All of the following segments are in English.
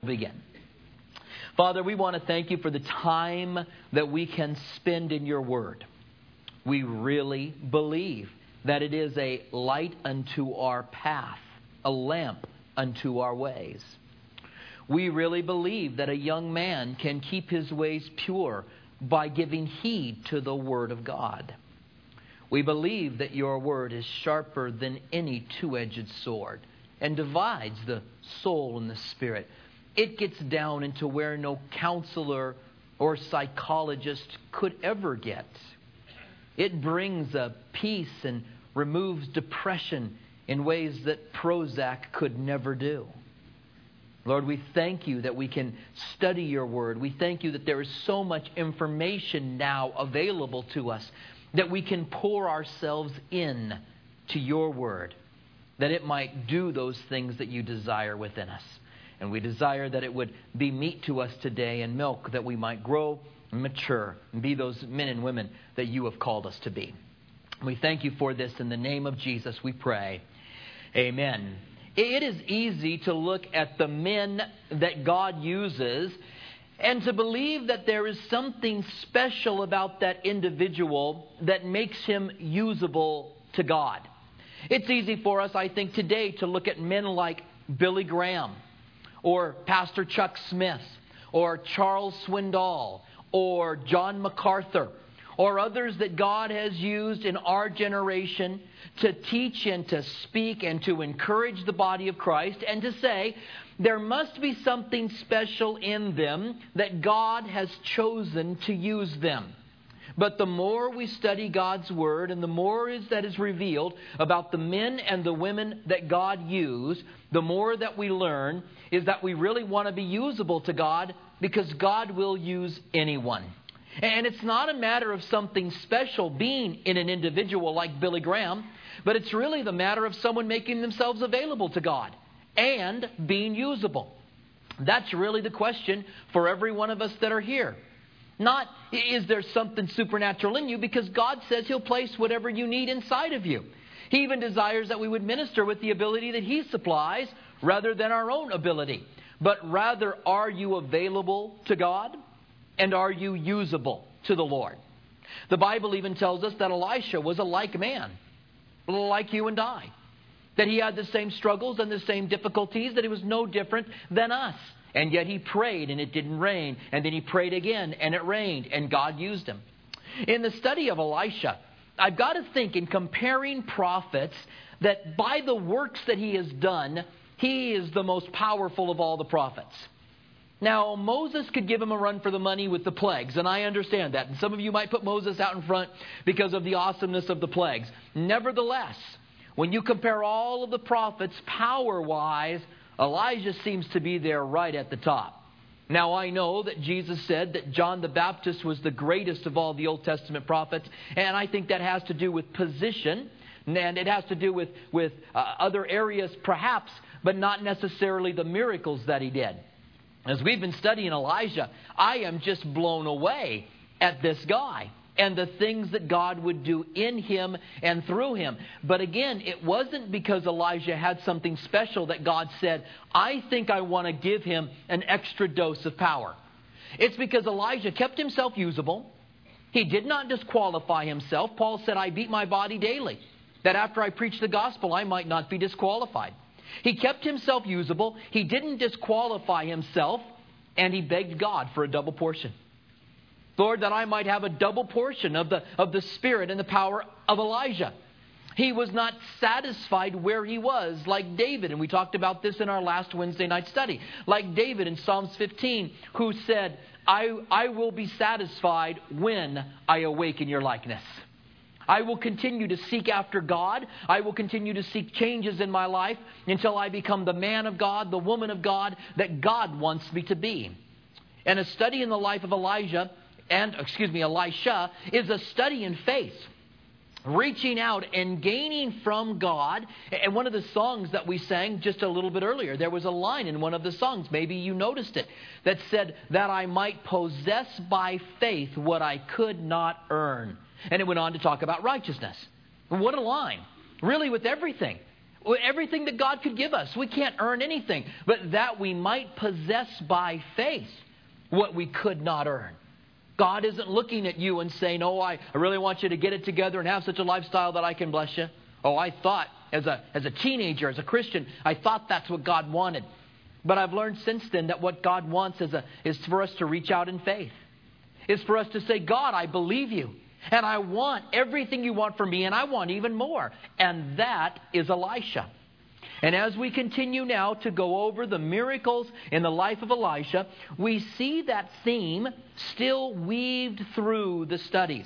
Begin. Father, we want to thank you for the time that we can spend in your word. We really believe that it is a light unto our path, a lamp unto our ways. We really believe that a young man can keep his ways pure by giving heed to the word of God. We believe that your word is sharper than any two-edged sword and divides the soul and the spirit. It gets down into where no counselor or psychologist could ever get. It brings a peace and removes depression in ways that Prozac could never do. Lord, we thank you that we can study your word. We thank you that there is so much information now available to us that we can pour ourselves in to your word, that it might do those things that you desire within us. And we desire that it would be meat to us today and milk, that we might grow and mature and be those men and women that you have called us to be. We thank you for this. In the name of Jesus, we pray. Amen. It is easy to look at the men that God uses and to believe that there is something special about that individual that makes him usable to God. It's easy for us, I think, today to look at men like Billy Graham, or Pastor Chuck Smith, or Charles Swindoll, or John MacArthur, or others that God has used in our generation to teach and to speak and to encourage the body of Christ, and to say there must be something special in them that God has chosen to use them. But the more we study God's Word and the more that is revealed about the men and the women that God used, the more that we learn is that we really want to be usable to God, because God will use anyone. And it's not a matter of something special being in an individual like Billy Graham, but it's really the matter of someone making themselves available to God and being usable. That's really the question for every one of us that are here. Not, is there something supernatural in you? Because God says He'll place whatever you need inside of you. He even desires that we would minister with the ability that He supplies rather than our own ability. But rather, are you available to God? And are you usable to the Lord? The Bible even tells us that Elisha was a like man, like you and I. That he had the same struggles and the same difficulties, that he was no different than us. And yet he prayed and it didn't rain. And then he prayed again and it rained. And God used him. In the study of Elisha, I've got to think in comparing prophets that by the works that he has done, he is the most powerful of all the prophets. Now, Moses could give him a run for the money with the plagues, and I understand that. And some of you might put Moses out in front because of the awesomeness of the plagues. Nevertheless, when you compare all of the prophets power-wise, Elijah seems to be there right at the top. Now, I know that Jesus said that John the Baptist was the greatest of all the Old Testament prophets, and I think that has to do with position, and it has to do with other areas perhaps, but not necessarily the miracles that he did. As we've been studying Elijah, I am just blown away at this guy and the things that God would do in him and through him. But again, it wasn't because Elijah had something special that God said, I think I want to give him an extra dose of power. It's because Elijah kept himself usable. He did not disqualify himself. Paul said, I beat my body daily, that after I preach the gospel, I might not be disqualified. He kept himself usable. He didn't disqualify himself. And he begged God for a double portion. Lord, that I might have a double portion of the spirit and the power of Elijah. He was not satisfied where he was, like David. And we talked about this in our last Wednesday night study. Like David in Psalms 15, who said, I will be satisfied when I awake in your likeness. I will continue to seek after God. I will continue to seek changes in my life until I become the man of God, the woman of God that God wants me to be. And a study in the life of Elisha is a study in faith. Reaching out and gaining from God. And one of the songs that we sang just a little bit earlier, there was a line in one of the songs, maybe you noticed it, that said, that I might possess by faith what I could not earn. And it went on to talk about righteousness. What a line. Really with everything. everything that God could give us. We can't earn anything, but that we might possess by faith what we could not earn. God isn't looking at you and saying, oh, I really want you to get it together and have such a lifestyle that I can bless you. Oh, I thought as a teenager, as a Christian, I thought that's what God wanted. But I've learned since then that what God wants is for us to reach out in faith. It's for us to say, God, I believe you. And I want everything you want from me, and I want even more. And that is Elisha. And as we continue now to go over the miracles in the life of Elisha, we see that theme still weaved through the studies.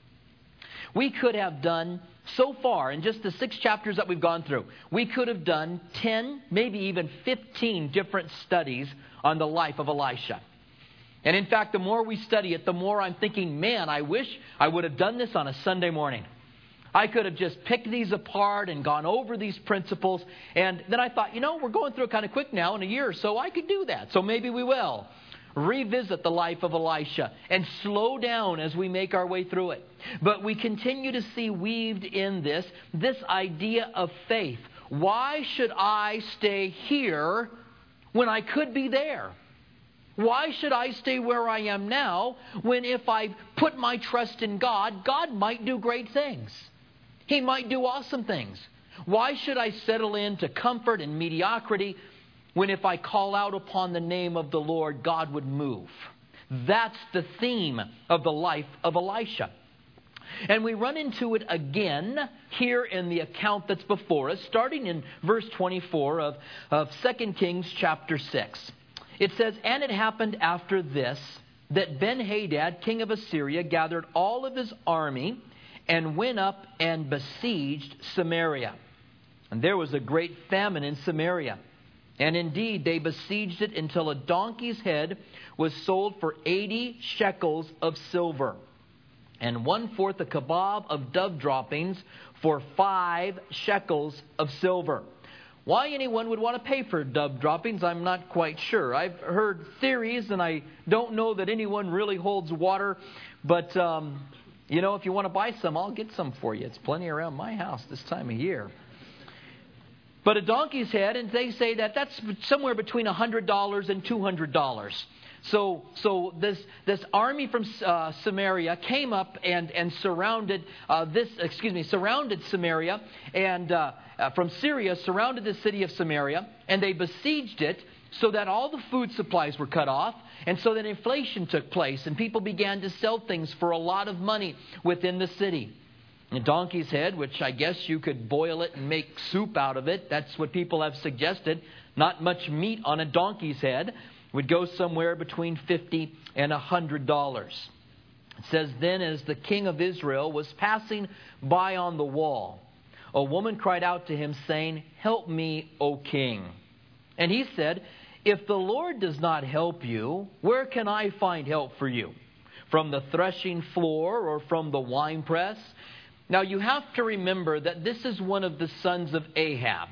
We could have done, so far, in just the 6 chapters that we've gone through, we could have done 10, maybe even 15 different studies on the life of Elisha. And in fact, the more we study it, the more I'm thinking, man, I wish I would have done this on a Sunday morning. I could have just picked these apart and gone over these principles. And then I thought, we're going through it kind of quick now in a year or so. I could do that. So maybe we will revisit the life of Elisha and slow down as we make our way through it. But we continue to see weaved in this idea of faith. Why should I stay here when I could be there? Why should I stay where I am now when if I put my trust in God, God might do great things? He might do awesome things. Why should I settle into comfort and mediocrity when if I call out upon the name of the Lord, God would move? That's the theme of the life of Elisha. And we run into it again here in the account that's before us, starting in verse 24 of 2 Kings chapter 6. It says, and it happened after this that Ben-Hadad, king of Assyria, gathered all of his army and went up and besieged Samaria. And there was a great famine in Samaria. And indeed, they besieged it until a donkey's head was sold for 80 shekels of silver, and 1/4 a kebab of dove droppings for 5 shekels of silver. Why anyone would want to pay for dove droppings, I'm not quite sure. I've heard theories, and I don't know that anyone really holds water. But, if you want to buy some, I'll get some for you. It's plenty around my house this time of year. But a donkey's head, and they say that's somewhere between $100 and $200. So this army from Samaria came up and surrounded surrounded Samaria, and from Syria surrounded the city of Samaria, and they besieged it so that all the food supplies were cut off, and so that inflation took place, and people began to sell things for a lot of money within the city. A donkey's head, which I guess you could boil it and make soup out of it. That's what people have suggested. Not much meat on a donkey's head. Would go somewhere between $50 and $100. It says, then as the king of Israel was passing by on the wall, a woman cried out to him, saying, help me, O king. And he said, if the Lord does not help you, where can I find help for you? From the threshing floor or from the winepress? Now you have to remember that this is one of the sons of Ahab.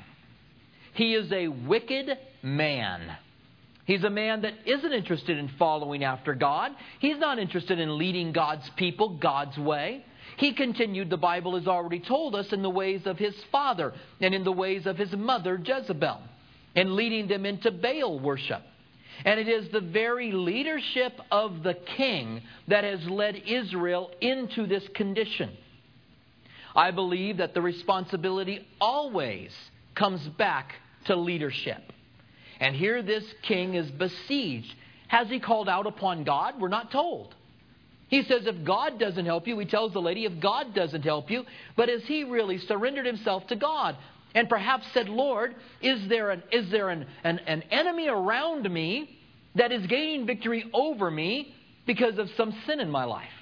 He is a wicked man. He's a man that isn't interested in following after God. He's not interested in leading God's people God's way. He continued, the Bible has already told us, in the ways of his father and in the ways of his mother Jezebel, and leading them into Baal worship. And it is the very leadership of the king that has led Israel into this condition. I believe that the responsibility always comes back to leadership. And here this king is besieged. Has he called out upon God? We're not told. He says if God doesn't help you, he tells the lady, if God doesn't help you, but has he really surrendered himself to God? And perhaps said, Lord, is there an enemy around me that is gaining victory over me because of some sin in my life?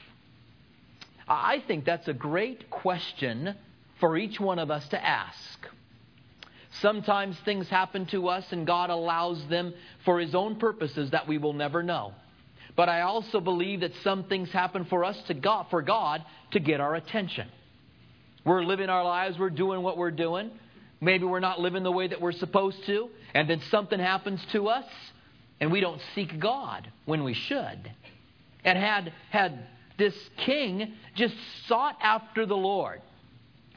I think that's a great question for each one of us to ask. Sometimes things happen to us and God allows them for his own purposes that we will never know. But I also believe that some things happen for us for God to get our attention. We're living our lives, we're doing what we're doing. Maybe we're not living the way that we're supposed to, and then something happens to us and we don't seek God when we should. And had this king just sought after the Lord,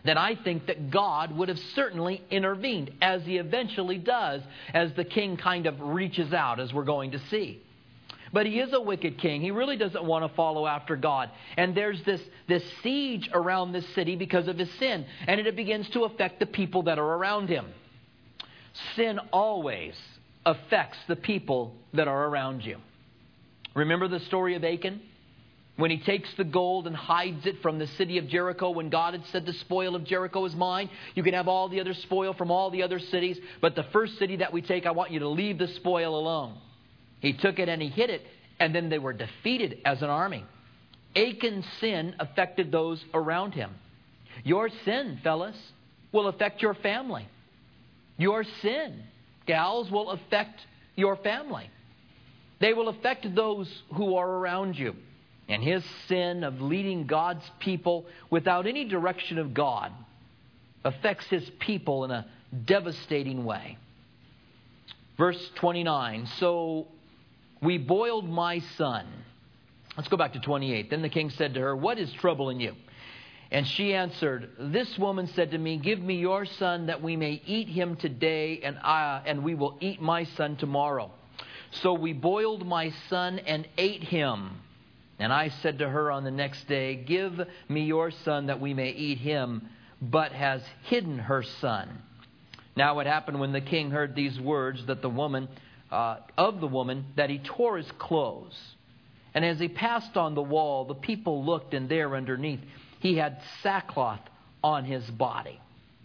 then I think that God would have certainly intervened, as he eventually does, as the king kind of reaches out, as we're going to see. But he is a wicked king. He really doesn't want to follow after God. And there's this siege around this city because of his sin. And it begins to affect the people that are around him. Sin always affects the people that are around you. Remember the story of Achan? When he takes the gold and hides it from the city of Jericho, when God had said the spoil of Jericho is mine, you can have all the other spoil from all the other cities, but the first city that we take, I want you to leave the spoil alone. He took it and he hid it, and then they were defeated as an army. Achan's sin affected those around him. Your sin, fellas, will affect your family. Your sin, gals, will affect your family. They will affect those who are around you. And his sin of leading God's people without any direction of God affects his people in a devastating way. Verse 29, so we boiled my son. Let's go back to 28. Then the king said to her, what is troubling you? And she answered, this woman said to me, give me your son that we may eat him today, and we will eat my son tomorrow. So we boiled my son and ate him. And I said to her on the next day, give me your son that we may eat him, but has hidden her son. Now it happened when the king heard these words that the woman that he tore his clothes. And as he passed on the wall, the people looked, and there underneath he had sackcloth on his body.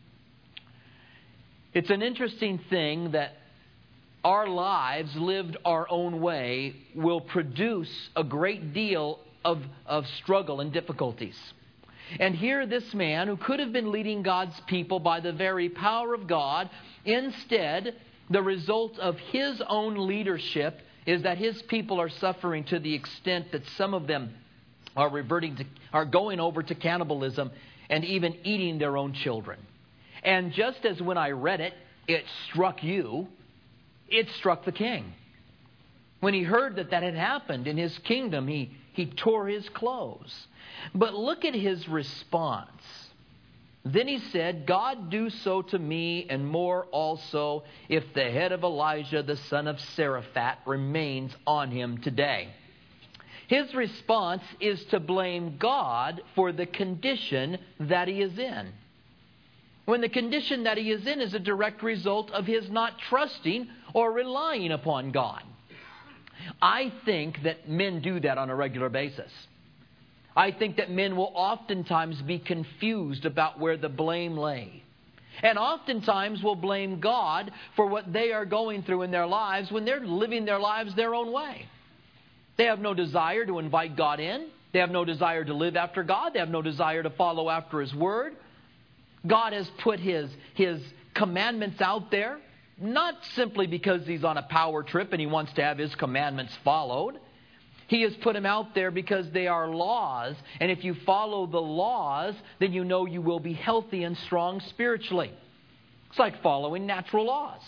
It's an interesting thing that our lives lived our own way will produce a great deal of struggle and difficulties. And here this man who could have been leading God's people by the very power of God, instead, the result of his own leadership is that his people are suffering to the extent that some of them are going over to cannibalism and even eating their own children. And just as when I read it, it struck you, it struck the king. When he heard that had happened in his kingdom, he tore his clothes. But look at his response. Then he said, God do so to me and more also if the head of Elijah the son of Saraphat remains on him today. His response is to blame God for the condition that he is in. When the condition that he is in is a direct result of his not trusting or relying upon God. I think that men do that on a regular basis. I think that men will oftentimes be confused about where the blame lay. And oftentimes will blame God for what they are going through in their lives when they're living their lives their own way. They have no desire to invite God in. They have no desire to live after God. They have no desire to follow after his word. God has put his commandments out there, not simply because he's on a power trip and he wants to have his commandments followed. He has put them out there because they are laws. And if you follow the laws, then you know you will be healthy and strong spiritually. It's like following natural laws.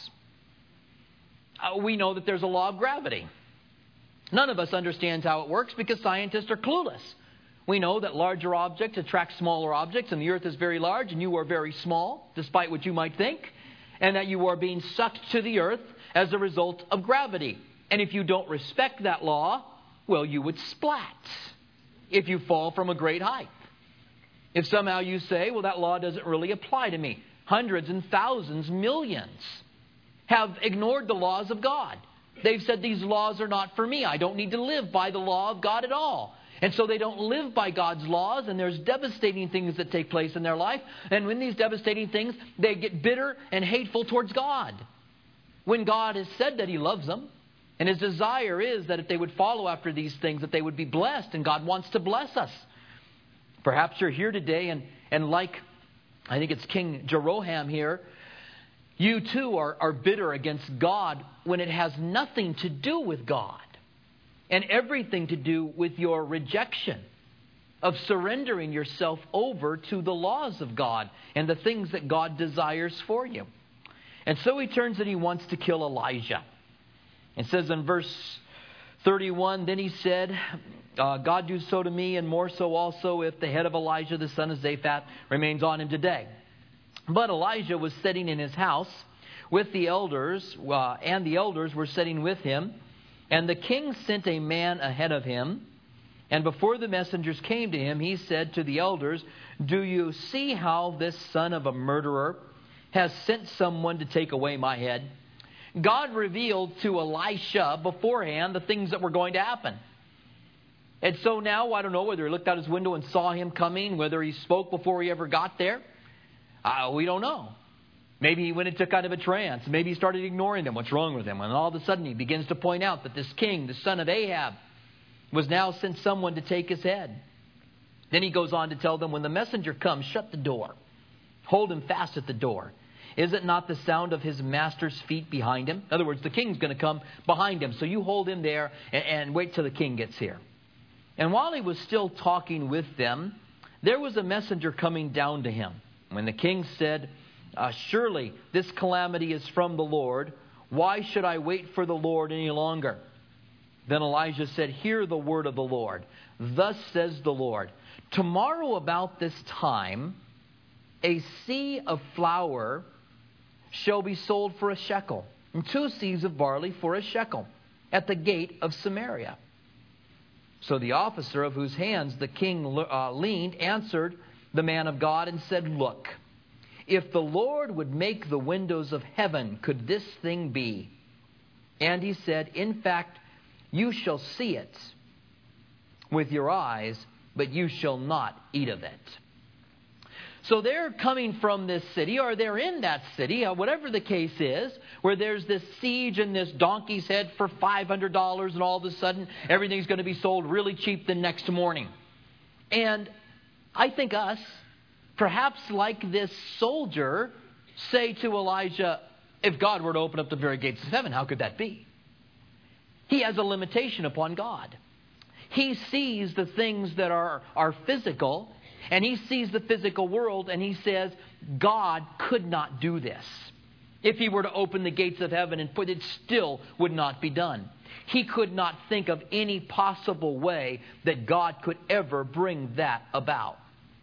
We know that there's a law of gravity. None of us understands how it works because scientists are clueless. We know that larger objects attract smaller objects, and the earth is very large and you are very small, despite what you might think, and that you are being sucked to the earth as a result of gravity. And if you don't respect that law, well, you would splat if you fall from a great height. If somehow you say, well, that law doesn't really apply to me. Hundreds and thousands, millions have ignored the laws of God. They've said these laws are not for me. I don't need to live by the law of God at all. And so they don't live by God's laws, and there's devastating things that take place in their life. And when these devastating things, they get bitter and hateful towards God. When God has said that he loves them, and his desire is that if they would follow after these things, that they would be blessed, and God wants to bless us. Perhaps you're here today, and like, I think it's King Jeroham here, you too are bitter against God when it has nothing to do with God. And everything to do with your rejection of surrendering yourself over to the laws of God and the things that God desires for you. And so he turns and he wants to kill Elijah. It says in verse 31, then he said, God do so to me, and more so also if the head of Elijah the son of Zaphat remains on him today. But Elijah was sitting in his house with the elders, and the elders were sitting with him. And the king sent a man ahead of him. And before the messengers came to him, he said to the elders, "Do you see how this son of a murderer has sent someone to take away my head?" God revealed to Elisha beforehand the things that were going to happen. And so now, I don't know whether he looked out his window and saw him coming, whether he spoke before he ever got there. We don't know. Maybe he went into kind of a trance. Maybe he started ignoring them. What's wrong with him? And all of a sudden he begins to point out that this king, the son of Ahab, was now sent someone to take his head. Then he goes on to tell them, when the messenger comes, shut the door. Hold him fast at the door. Is it not the sound of his master's feet behind him? In other words, the king's going to come behind him. So you hold him there and wait till the king gets here. And while he was still talking with them, there was a messenger coming down to him. When the king said, "Surely this calamity is from the Lord. Why should I wait for the Lord any longer?" Then Elijah said, "Hear the word of the Lord. Thus says the Lord, tomorrow about this time, a seah of flour shall be sold for a shekel, and 2 seahs of barley for a shekel, at the gate of Samaria." So the officer of whose hands the king leaned answered the man of God and said, "Look, if the Lord would make the windows of heaven, could this thing be?" And he said, "In fact, you shall see it with your eyes, but you shall not eat of it." So they're coming from this city, or they're in that city, whatever the case is, where there's this siege and this donkey's head for $500, and all of a sudden everything's going to be sold really cheap the next morning. And I think us, perhaps like this soldier, say to Elijah, if God were to open up the very gates of heaven, how could that be? He has a limitation upon God. He sees the things that are physical, and he sees the physical world, and he says, God could not do this. If he were to open the gates of heaven and put it, still would not be done. He could not think of any possible way that God could ever bring that about.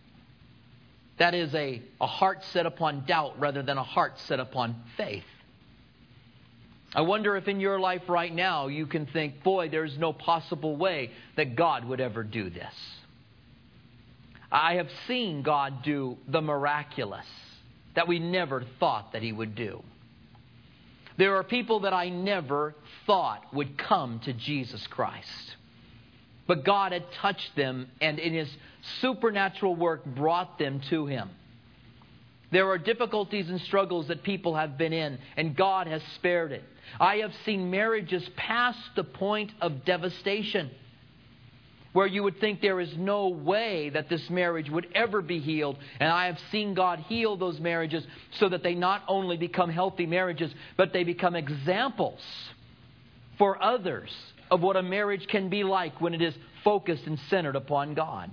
That is a heart set upon doubt rather than a heart set upon faith. I wonder if in your life right now you can think, boy, there's no possible way that God would ever do this. I have seen God do the miraculous that we never thought that he would do. There are people that I never thought would come to Jesus Christ. But God had touched them and in his supernatural work brought them to him. There are difficulties and struggles that people have been in, and God has spared it. I have seen marriages past the point of devastation, where you would think there is no way that this marriage would ever be healed. And I have seen God heal those marriages so that they not only become healthy marriages, but they become examples for others of what a marriage can be like when it is focused and centered upon God.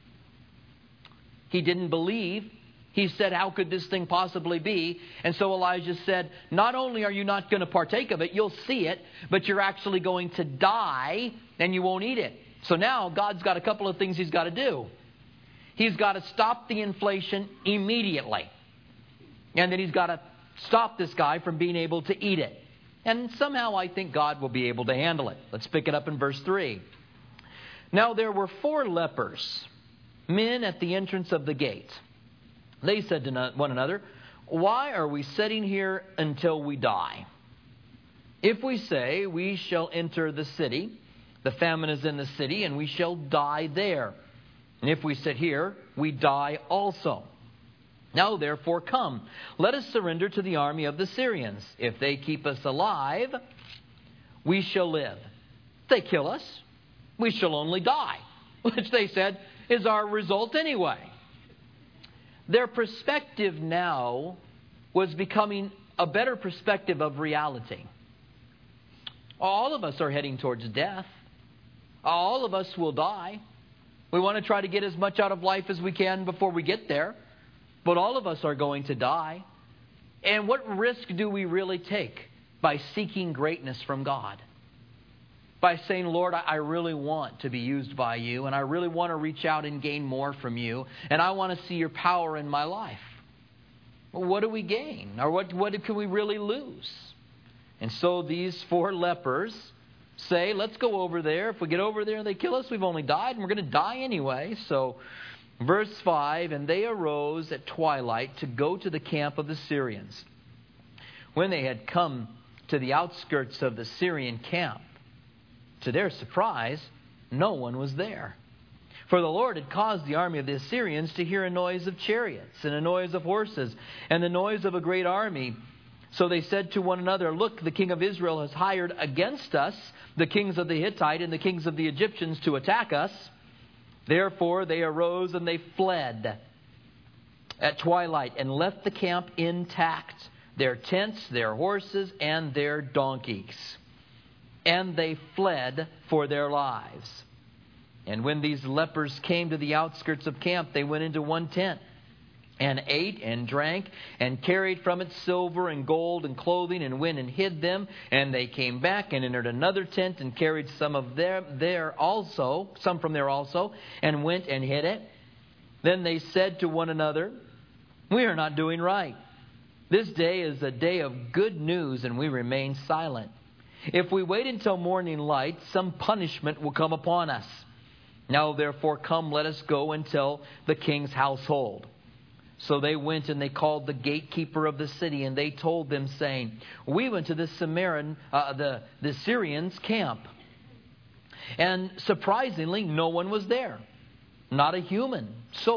He didn't believe. He said, how could this thing possibly be? And so Elijah said, not only are you not going to partake of it, you'll see it, but you're actually going to die and you won't eat it. So now God's got a couple of things he's got to do. He's got to stop the inflation immediately. And then he's got to stop this guy from being able to eat it. And somehow I think God will be able to handle it. Let's pick it up in verse 3. Now there were 4 lepers, men at the entrance of the gate. They said to one another, why are we sitting here until we die? If we say we shall enter the city, the famine is in the city, and we shall die there. And if we sit here, we die also. Now therefore come, let us surrender to the army of the Syrians. If they keep us alive, we shall live. If they kill us, we shall only die. Which they said is our result anyway. Their perspective now was becoming a better perspective of reality. All of us are heading towards death. All of us will die. We want to try to get as much out of life as we can before we get there. But all of us are going to die. And what risk do we really take by seeking greatness from God? by saying, Lord, I really want to be used by you, and I really want to reach out and gain more from you, and I want to see your power in my life. Well, what do we gain? Or what can we really lose? And so these 4 lepers say, let's go over there. If we get over there and they kill us, we've only died, and we're going to die anyway. So verse 5, and they arose at twilight to go to the camp of the Syrians. When they had come to the outskirts of the Syrian camp, to their surprise, no one was there. For the Lord had caused the army of the Assyrians to hear a noise of chariots and a noise of horses and the noise of a great army. So they said to one another, look, the king of Israel has hired against us the kings of the Hittite and the kings of the Egyptians to attack us. Therefore they arose and they fled at twilight and left the camp intact, their tents, their horses, and their donkeys. And they fled for their lives. And when these lepers came to the outskirts of camp, they went into one tent and ate and drank and carried from it silver and gold and clothing and went and hid them. And they came back and entered another tent and carried some from there also, and went and hid it. Then they said to one another, we are not doing right. This day is a day of good news, and we remain silent. If we wait until morning light, some punishment will come upon us. Now therefore come, let us go and tell the king's household. So they went and they called the gatekeeper of the city, and they told them, saying, we went to the Syrians' camp. And surprisingly, no one was there. Not a human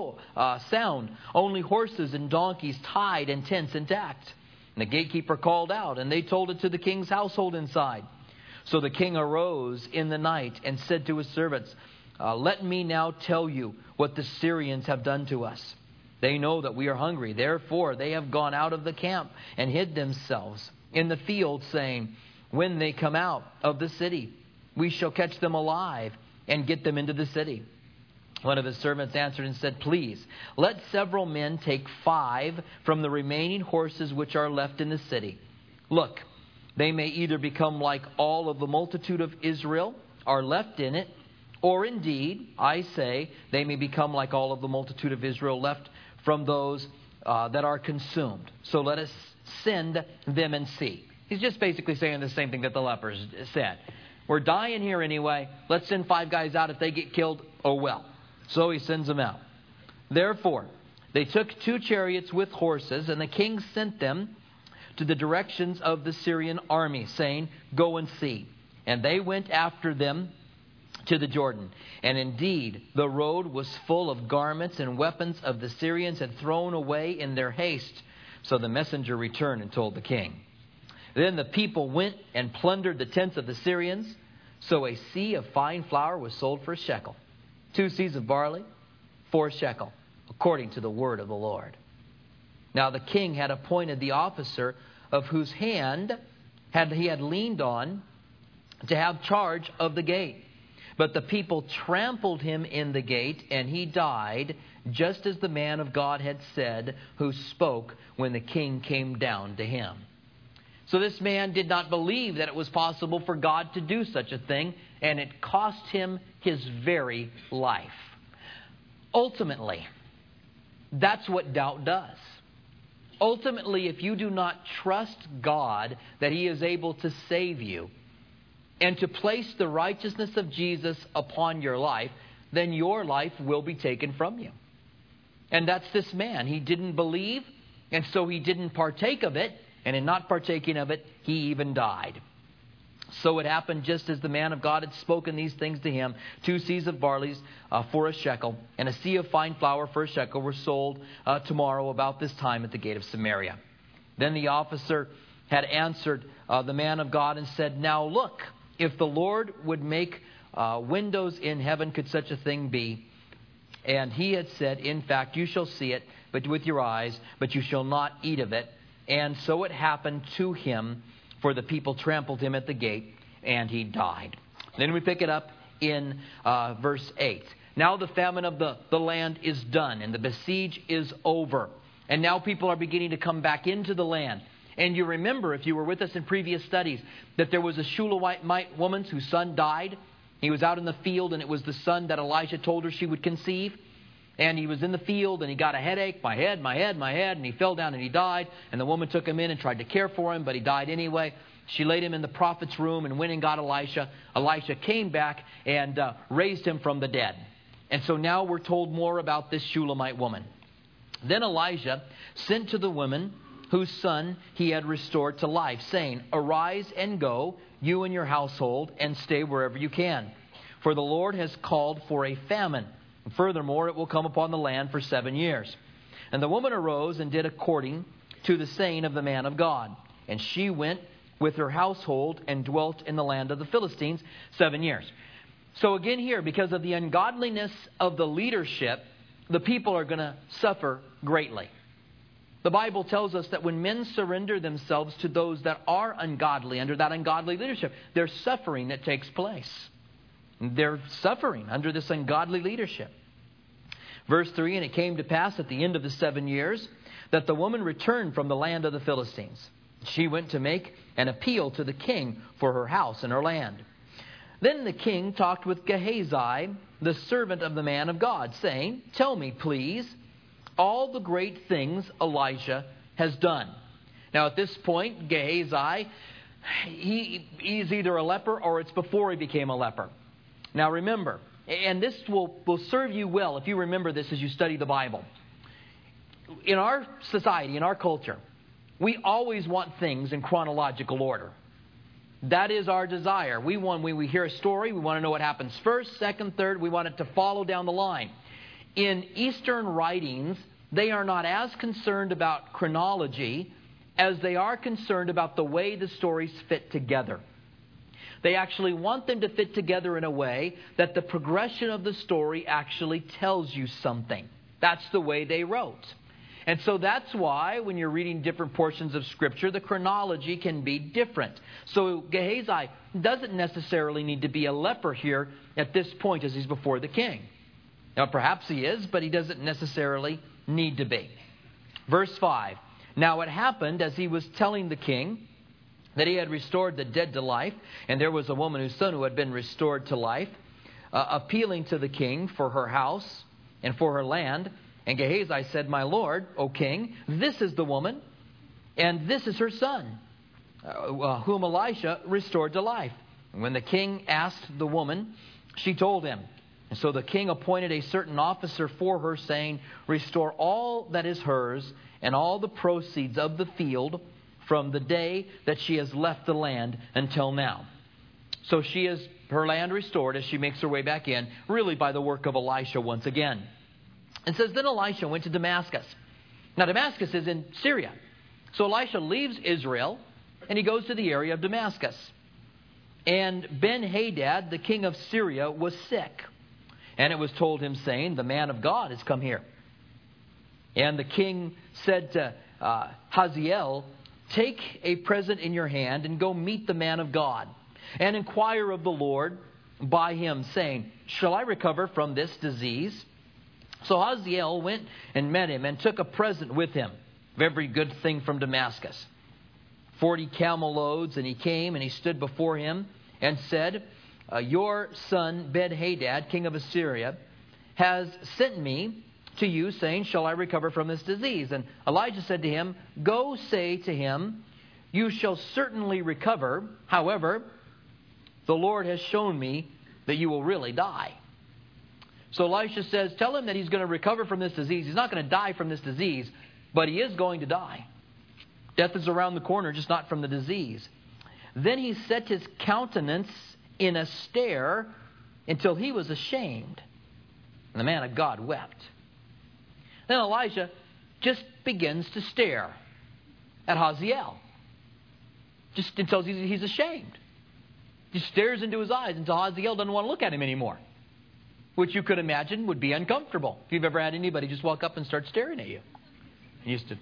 sound. Only horses and donkeys tied and tents intact. And the gatekeeper called out, and they told it to the king's household inside. So the king arose in the night and said to his servants, let me now tell you what the Syrians have done to us. They know that we are hungry. Therefore, they have gone out of the camp and hid themselves in the field, saying, when they come out of the city, we shall catch them alive and get them into the city. One of his servants answered and said, please, let several men take 5 from the remaining horses which are left in the city. Look, they may either become like all of the multitude of Israel are left in it, or indeed, I say, they may become like all of the multitude of Israel left from those that are consumed. So let us send them and see. He's just basically saying the same thing that the lepers said. We're dying here anyway. Let's send 5 guys out. If they get killed, oh well. So he sends them out. Therefore, they took 2 chariots with horses, and the king sent them to the directions of the Syrian army, saying, go and see. And they went after them to the Jordan. And indeed, the road was full of garments and weapons of the Syrians had thrown away in their haste. So the messenger returned and told the king. Then the people went and plundered the tents of the Syrians. So a seah of fine flour was sold for a shekel. 2 seahs of barley for a shekel, according to the word of the Lord. Now the king had appointed the officer of whose hand he had leaned on to have charge of the gate. But the people trampled him in the gate, and he died, just as the man of God had said, who spoke when the king came down to him. So this man did not believe that it was possible for God to do such a thing, and it cost him his very life. Ultimately, that's what doubt does. Ultimately, if you do not trust God that He is able to save you, and to place the righteousness of Jesus upon your life, then your life will be taken from you. And that's this man. He didn't believe, and so he didn't partake of it. And in not partaking of it, he even died. So it happened just as the man of God had spoken these things to him. 2 seahs of barley for a shekel, and a seah of fine flour for a shekel were sold tomorrow about this time at the gate of Samaria. Then the officer had answered the man of God and said, now look, if the Lord would make windows in heaven, could such a thing be? And he had said, in fact, you shall see it but with your eyes, but you shall not eat of it. And so it happened to him, for the people trampled him at the gate, and he died. Then we pick it up in verse 8. Now the famine of the land is done, and the besiege is over. And now people are beginning to come back into the land. And you remember, if you were with us in previous studies, that there was a Shulamite woman whose son died. He was out in the field, and it was the son that Elijah told her she would conceive. And he was in the field, and he got a headache, my head, and he fell down and he died. And the woman took him in and tried to care for him, but he died anyway. She laid him in the prophet's room and went and got Elisha. Elisha came back and raised him from the dead. And so now we're told more about this Shulamite woman. Then Elijah sent to the woman whose son he had restored to life, saying, "Arise and go, you and your household, and stay wherever you can. For the Lord has called for a famine. And furthermore, it will come upon the land for 7 years." And the woman arose and did according to the saying of the man of God. And she went with her household and dwelt in the land of the Philistines 7 years. So again here, because of the ungodliness of the leadership, the people are going to suffer greatly. The Bible tells us that when men surrender themselves to those that are ungodly, under that ungodly leadership, there's suffering that takes place. They're suffering under this ungodly leadership. Verse 3, "And it came to pass at the end of the 7 years that the woman returned from the land of the Philistines. She went to make an appeal to the king for her house and her land. Then the king talked with Gehazi, the servant of the man of God, saying, 'Tell me, please, all the great things Elijah has done.'" Now at this point, Gehazi, he's either a leper or it's before he became a leper. Now remember, and this will serve you well if you remember this as you study the Bible. In our society, in our culture, we always want things in chronological order. That is our desire. When we hear a story, we want to know what happens first, second, third. We want it to follow down the line. In Eastern writings, they are not as concerned about chronology as they are concerned about the way the stories fit together. They actually want them to fit together in a way that the progression of the story actually tells you something. That's the way they wrote. And so that's why when you're reading different portions of Scripture, the chronology can be different. So Gehazi doesn't necessarily need to be a leper here at this point as he's before the king. Now perhaps he is, but he doesn't necessarily need to be. Verse 5, "Now it happened as he was telling the king that he had restored the dead to life, and there was a woman whose son who had been restored to life, appealing to the king for her house and for her land. And Gehazi said, 'My lord, O king, this is the woman, and this is her son, whom Elisha restored to life.' And when the king asked the woman, she told him. And so the king appointed a certain officer for her, saying, 'Restore all that is hers, and all the proceeds of the field from the day that she has left the land until now.'" So she has her land restored as she makes her way back in, really by the work of Elisha once again. It says, "Then Elisha went to Damascus." Now Damascus is in Syria. So Elisha leaves Israel and he goes to the area of Damascus. And Ben-Hadad, the king of Syria, was sick. And it was told him, saying, "The man of God has come here." And the king said to Hazael, "Take a present in your hand and go meet the man of God, and inquire of the Lord by him, saying, 'Shall I recover from this disease?' So Hazael went and met him and took a present with him of every good thing from Damascus, 40 camel loads. And he came and he stood before him and said, 'Your son Ben-Hadad, king of Assyria, has sent me to you, saying, "Shall I recover from this disease?" And Elijah said to him, "Go say to him, you shall certainly recover. However, the Lord has shown me that you will really die." So Elisha says, tell him that he's going to recover from this disease. He's not going to die from this disease, but he is going to die. Death is around the corner, just not from the disease. Then he set his countenance in a stare until he was ashamed. And the man of God wept. Then Elijah just begins to stare at Hazael, just until he's ashamed. He stares into his eyes until Hazael doesn't want to look at him anymore, which you could imagine would be uncomfortable. If you've ever had anybody just walk up and start staring at you. He used to.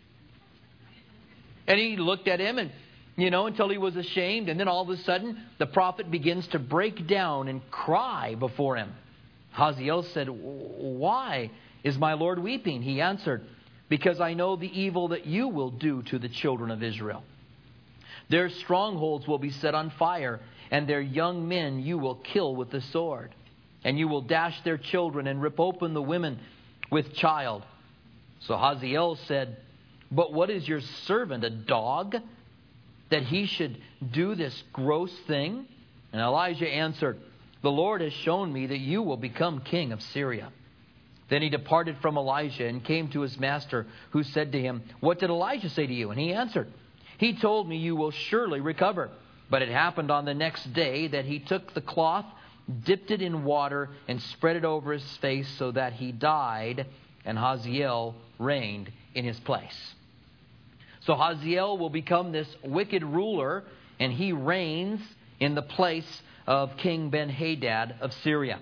And he looked at him and, until he was ashamed. And then all of a sudden, the prophet begins to break down and cry before him. Hazael said, "Why is my Lord weeping?" He answered, because I know the evil that you will do to the children of Israel. Their strongholds will be set on fire, and their young men you will kill with the sword. And you will dash their children and rip open the women with child. So Hazael said, but what is your servant, a dog, that he should do this gross thing? And Elijah answered, the Lord has shown me that you will become king of Syria. Then he departed from Elijah and came to his master, who said to him, what did Elijah say to you? And he answered, he told me you will surely recover. But it happened on the next day that he took the cloth, dipped it in water, and spread it over his face so that he died, and Hazael reigned in his place. So Hazael will become this wicked ruler, and he reigns in the place of King Ben-Hadad of Syria.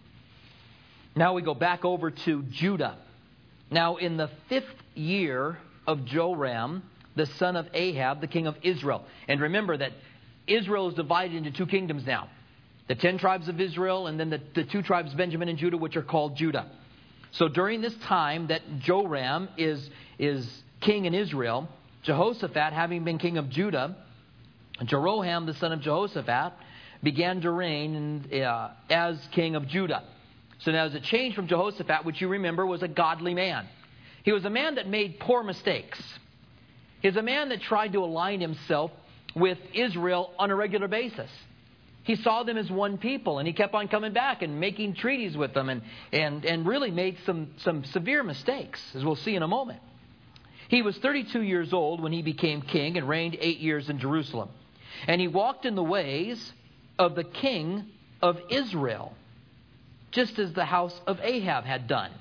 Now we go back over to Judah. Now in the 5th year of Joram, the son of Ahab, the king of Israel. And remember that Israel is divided into 2 kingdoms now. The 10 tribes of Israel, and then the 2 tribes, Benjamin and Judah, which are called Judah. So during this time that Joram is king in Israel, Jehoshaphat, having been king of Judah, Jeroham, the son of Jehoshaphat, began to reign as king of Judah. So now there's a change from Jehoshaphat, which you remember was a godly man. He was a man that made poor mistakes. He was a man that tried to align himself with Israel on a regular basis. He saw them as one people, and he kept on coming back and making treaties with them and really made some severe mistakes, as we'll see in a moment. He was 32 years old when he became king and reigned 8 years in Jerusalem. And he walked in the ways of the king of Israel, just as the house of Ahab had done.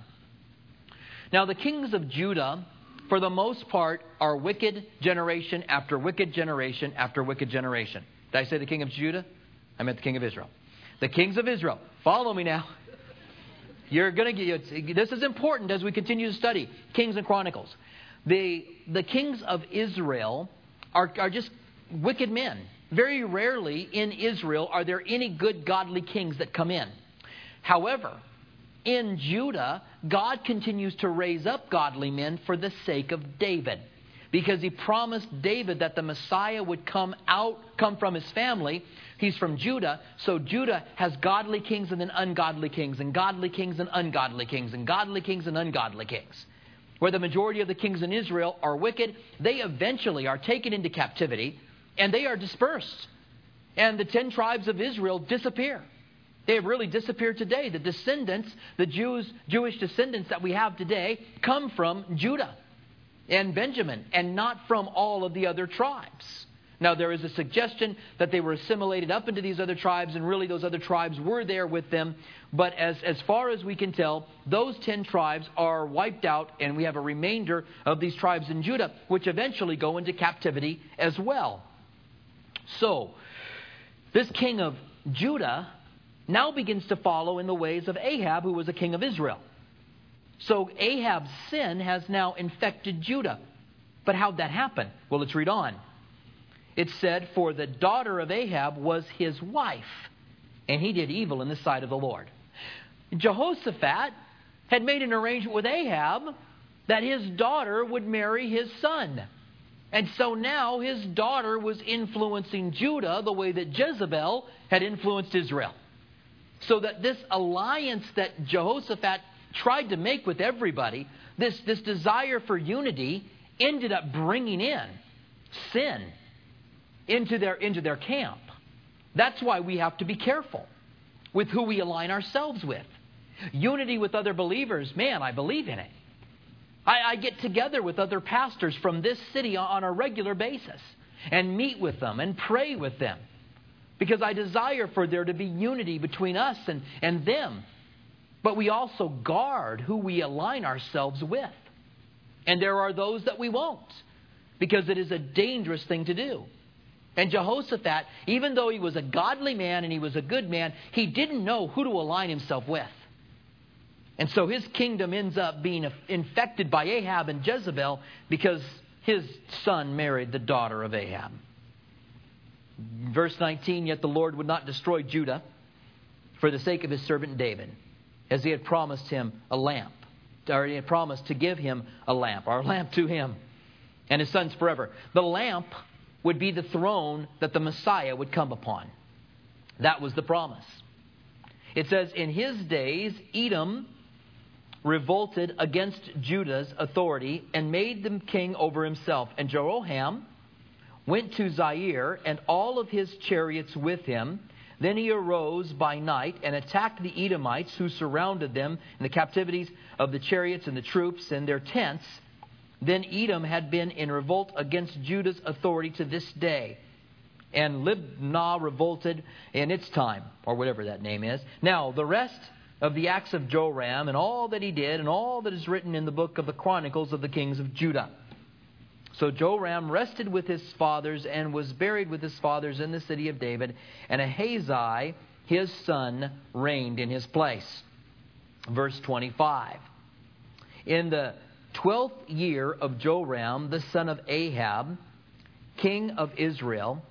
Now the kings of Judah, for the most part, are wicked generation after wicked generation after wicked generation. Did I say the king of Judah? I meant the king of Israel. The kings of Israel. Follow me now. You're going to get this is important as we continue to study Kings and Chronicles. The kings of Israel are just wicked men. Very rarely in Israel are there any good godly kings that come in. However, in Judah, God continues to raise up godly men for the sake of David. Because he promised David that the Messiah would come from his family. He's from Judah. So Judah has godly kings and then ungodly kings, and godly kings and ungodly kings, and godly kings and ungodly kings. Where the majority of the kings in Israel are wicked, they eventually are taken into captivity and they are dispersed. And the 10 tribes of Israel disappear. They have really disappeared today. The descendants, the Jewish descendants that we have today, come from Judah and Benjamin, and not from all of the other tribes. Now, there is a suggestion that they were assimilated up into these other tribes, and really those other tribes were there with them. But as far as we can tell, those 10 tribes are wiped out, and we have a remainder of these tribes in Judah, which eventually go into captivity as well. So, this king of Judah now begins to follow in the ways of Ahab, who was a king of Israel. So Ahab's sin has now infected Judah. But how'd that happen? Well, let's read on. It said, for the daughter of Ahab was his wife, and he did evil in the sight of the Lord. Jehoshaphat had made an arrangement with Ahab that his daughter would marry his son. And so now his daughter was influencing Judah the way that Jezebel had influenced Israel. So that this alliance that Jehoshaphat tried to make with everybody, this desire for unity, ended up bringing in sin into their camp. That's why we have to be careful with who we align ourselves with. Unity with other believers, man, I believe in it. I get together with other pastors from this city on a regular basis and meet with them and pray with them, because I desire for there to be unity between us and them. But we also guard who we align ourselves with. And there are those that we won't, because it is a dangerous thing to do. And Jehoshaphat, even though he was a godly man and he was a good man, he didn't know who to align himself with. And so his kingdom ends up being infected by Ahab and Jezebel because his son married the daughter of Ahab. Verse 19, yet the Lord would not destroy Judah for the sake of his servant David, as he had promised him a lamp. or he had promised to give him a lamp, or a lamp to him and his sons forever. The lamp would be the throne that the Messiah would come upon. That was the promise. It says, in his days, Edom revolted against Judah's authority and made them king over himself. And Jeroham went to Zaire and all of his chariots with him. Then he arose by night and attacked the Edomites who surrounded them in the captivities of the chariots and the troops and their tents. Then Edom had been in revolt against Judah's authority to this day. And Libnah revolted in its time, or whatever that name is. Now, the rest of the acts of Joram and all that he did and all that is written in the book of the Chronicles of the kings of Judah. So Joram rested with his fathers and was buried with his fathers in the city of David. And Ahazi, his son, reigned in his place. Verse 25. In the 12th year of Joram, the son of Ahab, king of Israel,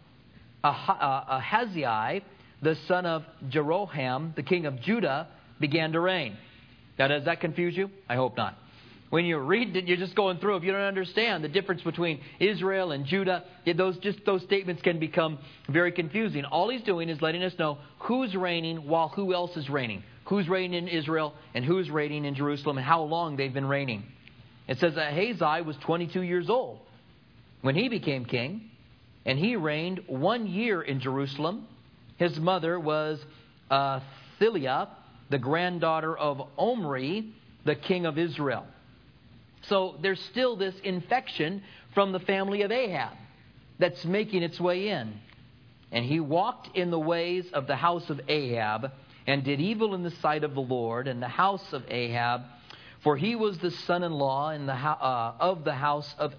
Ahaziah, the son of Jeroham, the king of Judah, began to reign. Now, does that confuse you? I hope not. When you read it, you're just going through. If you don't understand the difference between Israel and Judah, those statements can become very confusing. All he's doing is letting us know who's reigning while who else is reigning. Who's reigning in Israel and who's reigning in Jerusalem and how long they've been reigning. It says that Ahaziah was 22 years old when he became king. And he reigned 1 year in Jerusalem. His mother was Thiliah, the granddaughter of Omri, the king of Israel. So there's still this infection from the family of Ahab that's making its way in. And he walked in the ways of the house of Ahab and did evil in the sight of the Lord and the house of Ahab, for he was the son-in-law of the house of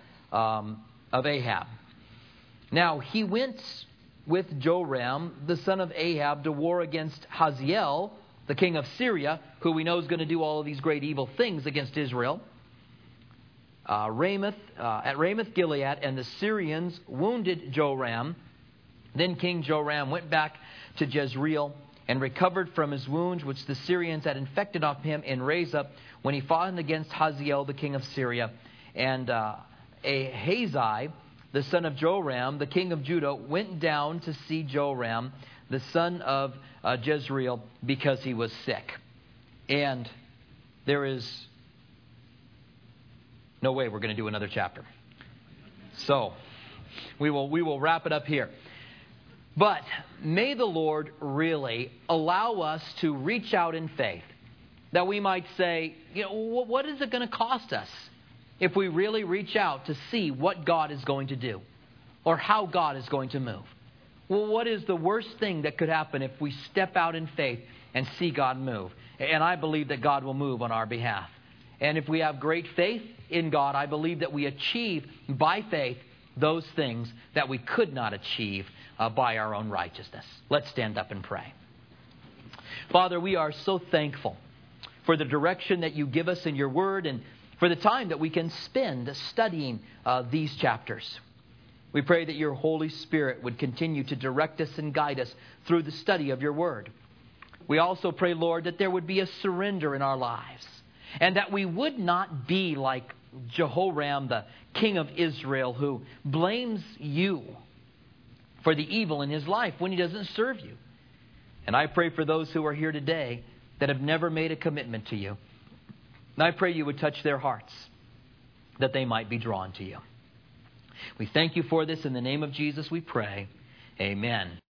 Ahab. Now, he went with Joram, the son of Ahab, to war against Hazael, the king of Syria, who we know is going to do all of these great evil things against Israel. At Ramoth Gilead, and the Syrians wounded Joram. Then King Joram went back to Jezreel and recovered from his wounds, which the Syrians had infected off him in Rezah when he fought against Hazael, the king of Syria. And Ahazi, the son of Joram, the king of Judah, went down to see Joram, the son of Jezreel, because he was sick. And there is no way we're going to do another chapter. So we will wrap it up here. But may the Lord really allow us to reach out in faith, that we might say, what is it going to cost us if we really reach out to see what God is going to do or how God is going to move? Well, what is the worst thing that could happen if we step out in faith and see God move? And I believe that God will move on our behalf. And if we have great faith in God, I believe that we achieve by faith those things that we could not achieve by our own righteousness. Let's stand up and pray. Father, we are so thankful for the direction that you give us in your word and for the time that we can spend studying these chapters. We pray that your Holy Spirit would continue to direct us and guide us through the study of your word. We also pray, Lord, that there would be a surrender in our lives and that we would not be like Jehoram, the king of Israel, who blames you for the evil in his life when he doesn't serve you. And I pray for those who are here today that have never made a commitment to you. And I pray you would touch their hearts, that they might be drawn to you. We thank you for this. In the name of Jesus we pray. Amen.